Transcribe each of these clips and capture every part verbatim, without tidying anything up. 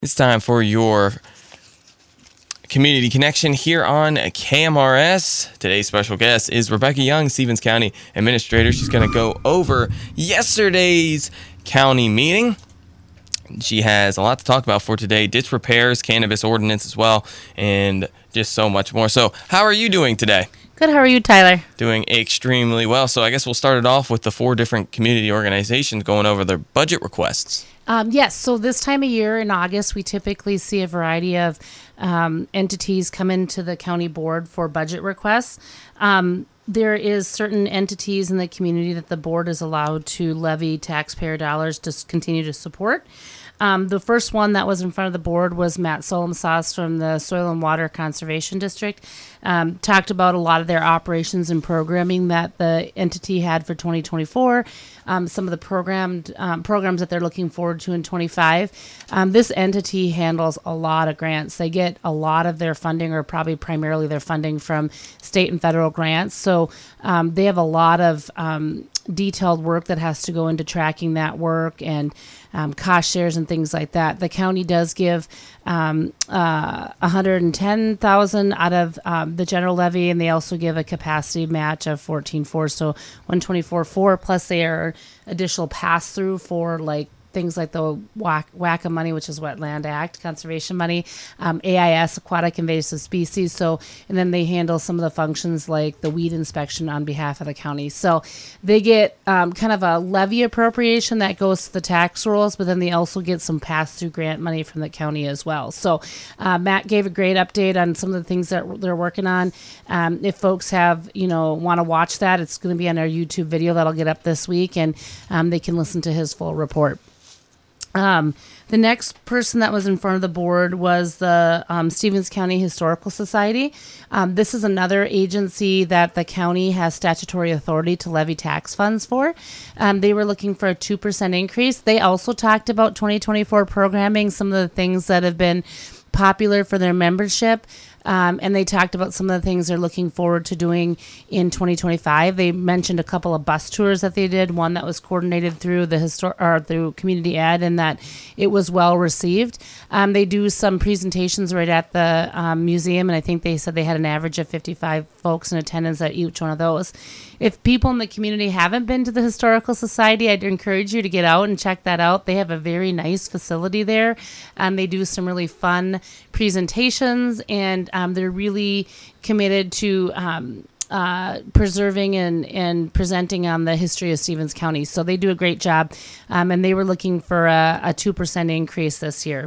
It's time for your Community Connection here on K M R S. Today's special guest is Rebecca Young, Stevens County Administrator. She's going to go over yesterday's county meeting. She has a lot to talk about for today. Ditch repairs, cannabis ordinance as well, and just so much more. So how are you doing today? Good. How are you, Tyler? Doing extremely well. So I guess we'll start it off with the four different community organizations going over their budget requests. Um, yes. So this time of year in August, we typically see a variety of um, entities come into the county board for budget requests. Um, there is certain entities in the community that the board is allowed to levy taxpayer dollars to s- continue to support. Um, the first one that was in front of the board was Matt Solomsas from the Soil and Water Conservation District. Um, talked about a lot of their operations and programming that the entity had for twenty twenty-four, um, some of the programmed um, programs that they're looking forward to in twenty-five. Um, this entity handles a lot of grants. They get a lot of their funding, or probably primarily their funding, from state and federal grants. So um, they have a lot of um, detailed work that has to go into tracking that work and um, cost shares and things like that. The county does give um, uh, one hundred ten thousand dollars out of um, the general levy, and they also give a capacity match of fourteen four, so one hundred twenty-four four, plus their additional pass through for like things like the WAC, WACA money, which is Wetland Act, conservation money, um, A I S, aquatic invasive species. So, and then they handle some of the functions like the weed inspection on behalf of the county. So they get um, kind of a levy appropriation that goes to the tax rolls, but then they also get some pass-through grant money from the county as well. So uh, Matt gave a great update on some of the things that they're working on. Um, if folks have, you know, want to watch that, it's going to be on our YouTube video that'll get up this week, and um, they can listen to his full report. Um, the next person that was in front of the board was the um, Stevens County Historical Society. Um, this is another agency that the county has statutory authority to levy tax funds for. Um, they were looking for a two percent increase. They also talked about twenty twenty-four programming, some of the things that have been popular for their membership. Um, and they talked about some of the things they're looking forward to doing in twenty twenty-five. They mentioned a couple of bus tours that they did, one that was coordinated through the histor- or through Community Ed, and that it was well received. Um, they do some presentations right at the um, museum, and I think they said they had an average of fifty-five folks in attendance at each one of those. If people in the community haven't been to the Historical Society, I'd encourage you to get out and check that out. They have a very nice facility there, and they do some really fun presentations, and um, they're really committed to um, uh, preserving and, and presenting on the history of Stevens County. So they do a great job, um, and they were looking for a, a two percent increase this year.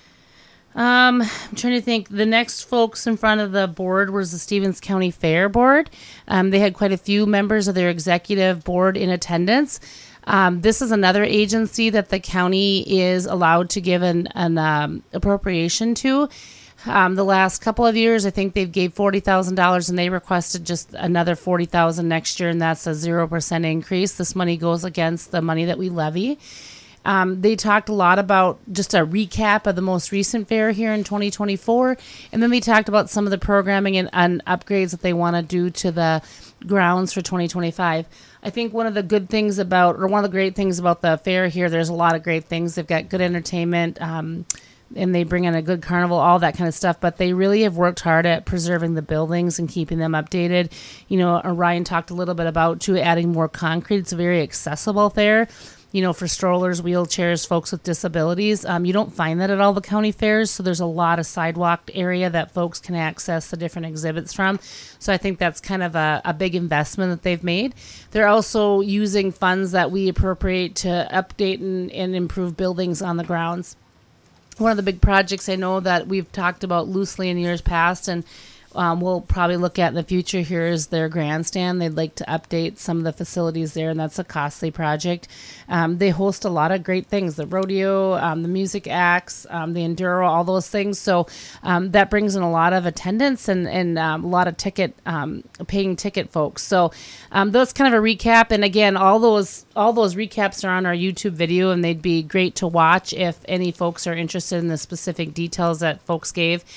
Um, I'm trying to think. The next folks in front of the board was the Stevens County Fair Board. Um, they had quite a few members of their executive board in attendance. Um, this is another agency that the county is allowed to give an, an um, appropriation to. Um, the last couple of years, I think they've gave forty thousand dollars, and they requested just another forty thousand dollars next year, and that's a zero percent increase. This money goes against the money that we levy. Um, they talked a lot about just a recap of the most recent fair here in twenty twenty-four, and then they talked about some of the programming and, and upgrades that they want to do to the grounds for twenty twenty-five. I think one of the good things about, or one of the great things about the fair here, there's a lot of great things. They've got good entertainment, um, and they bring in a good carnival, all that kind of stuff, but they really have worked hard at preserving the buildings and keeping them updated. You know, Ryan talked a little bit about, too, adding more concrete. It's a very accessible fair. You know, for strollers, wheelchairs, folks with disabilities. Um, you don't find that at all the county fairs, so there's a lot of sidewalked area that folks can access the different exhibits from. So I think that's kind of a, a big investment that they've made. They're also using funds that we appropriate to update and, and improve buildings on the grounds. One of the big projects I know that we've talked about loosely in years past, and Um, we'll probably look at in the future here is their grandstand. They'd like to update some of the facilities there, and that's a costly project. Um, they host a lot of great things, the rodeo, um, the music acts, um, the enduro, all those things. So um, that brings in a lot of attendance and, and um, a lot of ticket um, paying ticket folks. So um, that's kind of a recap. And again, all those all those recaps are on our YouTube video, and they'd be great to watch if any folks are interested in the specific details that folks gave.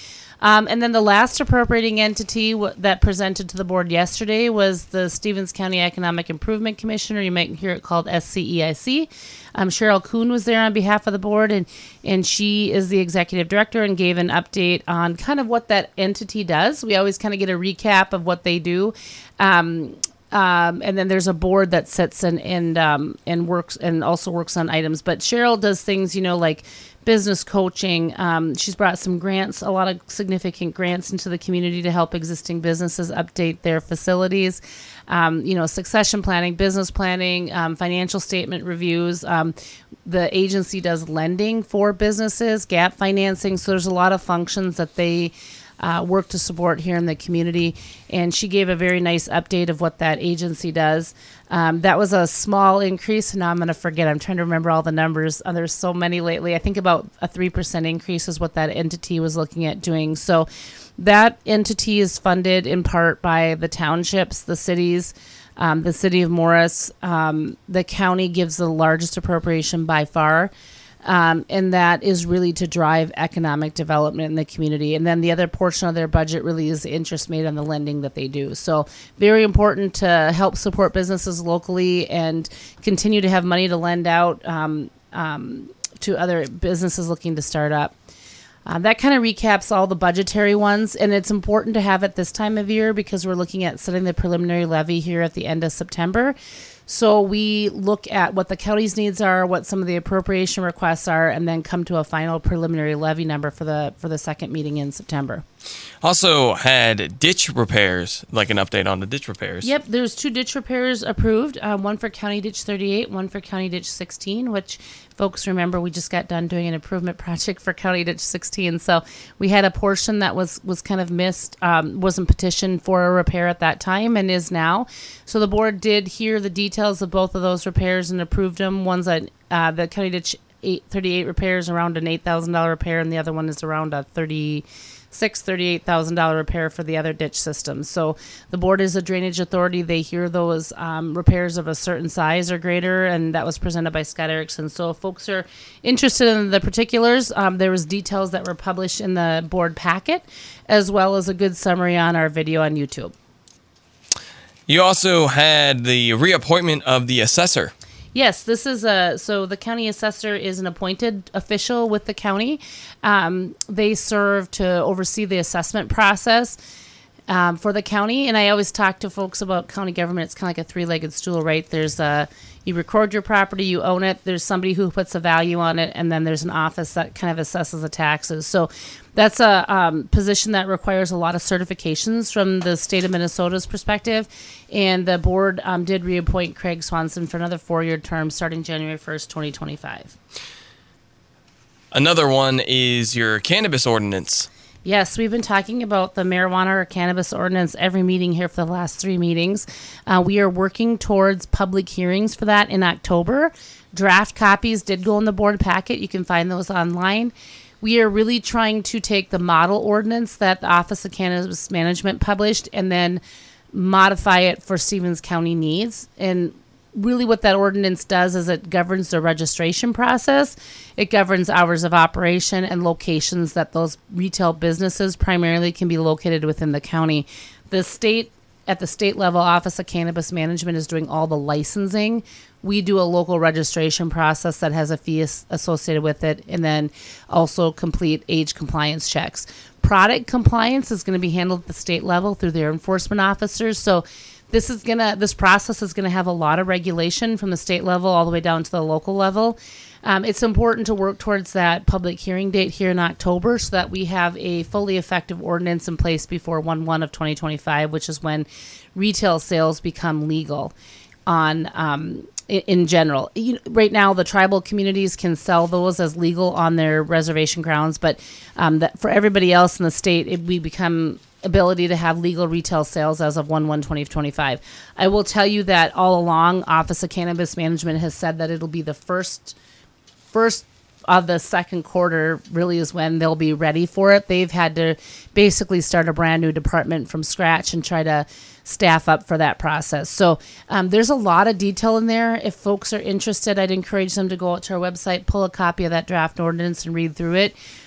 Um, and then the last appropriating entity w- that presented to the board yesterday was the Stevens County Economic Improvement Commission, or you might hear it called S C E I C. Um, Cheryl Kuhn was there on behalf of the board, and, and she is the executive director and gave an update on kind of what that entity does. We always kind of get a recap of what they do. Um, Um, and then there's a board that sits and and um, and works and also works on items. But Cheryl does things, you know, like business coaching. Um, she's brought some grants, a lot of significant grants into the community to help existing businesses update their facilities. Um, you know, succession planning, business planning, um, financial statement reviews. Um, the agency does lending for businesses, gap financing. So there's a lot of functions that they Uh, work to support here in the community, and she gave a very nice update of what that agency does. Um, that was a small increase, and now I'm going to forget. I'm trying to remember all the numbers. Uh, there's so many lately. I think about a three percent increase is what that entity was looking at doing. So that entity is funded in part by the townships, the cities, um, the city of Morris. Um, the county gives the largest appropriation by far. Um, and that is really to drive economic development in the community. And then the other portion of their budget really is the interest made on the lending that they do. So very important to help support businesses locally and continue to have money to lend out um, um, to other businesses looking to start up. Uh, that kind of recaps all the budgetary ones, and it's important to have it this time of year because we're looking at setting the preliminary levy here at the end of September. So we look at what the county's needs are, what some of the appropriation requests are, and then come to a final preliminary levy number for the for the second meeting in September. Also had ditch repairs, like an update on the ditch repairs. Yep, there's two ditch repairs approved, um, one for County Ditch thirty-eight, one for County Ditch sixteen, which folks remember we just got done doing an improvement project for County Ditch sixteen. So we had a portion that was, was kind of missed, um, wasn't petitioned for a repair at that time and is now. So the board did hear the details of both of those repairs and approved them. One's a, uh, the County Ditch thirty-eight repairs around an eight thousand dollars repair, and the other one is around a thirty-six, thirty-eight thousand dollars repair for the other ditch system. So the board is a drainage authority. They hear those um, repairs of a certain size or greater, and that was presented by Scott Erickson. So if folks are interested in the particulars, um, there was details that were published in the board packet, as well as a good summary on our video on YouTube. You also had the reappointment of the assessor. Yes, this is a, so the county assessor is an appointed official with the county. Um, they serve to oversee the assessment process um, for the county. And I always talk to folks about county government. It's kind of like a three-legged stool, right? There's a, you record your property, you own it. There's somebody who puts a value on it. And then there's an office that kind of assesses the taxes. So that's a um, position that requires a lot of certifications from the state of Minnesota's perspective. And the board um, did reappoint Craig Swanson for another four-year term starting January first, twenty twenty-five. Another one is your cannabis ordinance. Yes, we've been talking about the marijuana or cannabis ordinance every meeting here for the last three meetings. Uh, we are working towards public hearings for that in October. Draft copies did go in the board packet. You can find those online. We are really trying to take the model ordinance that the Office of Cannabis Management published and then modify it for Stevens County needs. And really what that ordinance does is it governs the registration process. It governs hours of operation and locations that those retail businesses primarily can be located within the county. The state, at the state level, Office of Cannabis Management is doing all the licensing. We do a local registration process that has a fee associated with it, and then also complete age compliance checks. Product compliance is going to be handled at the state level through their enforcement officers. So this is gonna, this process is going to have a lot of regulation from the state level all the way down to the local level. Um, it's important to work towards that public hearing date here in October so that we have a fully effective ordinance in place before one one of twenty twenty-five, which is when retail sales become legal on um, in, in general. You, right now, the tribal communities can sell those as legal on their reservation grounds, but um, that for everybody else in the state, it, we become ability to have legal retail sales as of one one twenty twenty-five. I will tell you that all along, Office of Cannabis Management has said that it'll be the first first of the second quarter really is when they'll be ready for it. They've had to basically start a brand new department from scratch and try to staff up for that process. So um, there's a lot of detail in there. If folks are interested, I'd encourage them to go out to our website, pull a copy of that draft ordinance and read through it.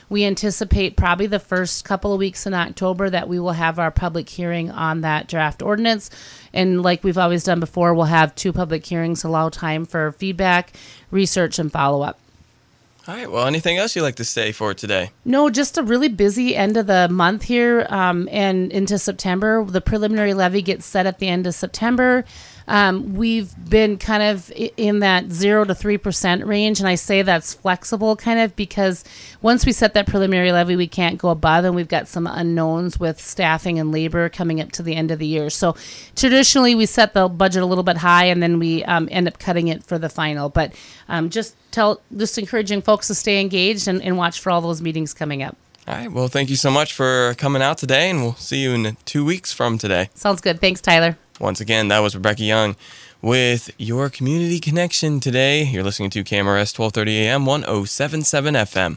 we anticipate probably the first couple of weeks in October that we will have our public hearing on that draft ordinance. And like we've always done before, we'll have two public hearings, allow time for feedback, research, and follow-up. All right. Well, anything else you'd like to say for today? No, just a really busy end of the month here um, and into September. The preliminary levy gets set at the end of September. Um, we've been kind of in that zero to three percent range, and I say that's flexible kind of because once we set that preliminary levy, we can't go above, and we've got some unknowns with staffing and labor coming up to the end of the year. So traditionally, we set the budget a little bit high, and then we um, end up cutting it for the final. But um, just tell, just encouraging folks to stay engaged and, and watch for all those meetings coming up. All right. Well, thank you so much for coming out today, and we'll see you in two weeks from today. Sounds good. Thanks, Tyler. Once again, that was Rebecca Young with your Community Connection today. You're listening to K M R S twelve thirty A M, one oh seven point seven F M.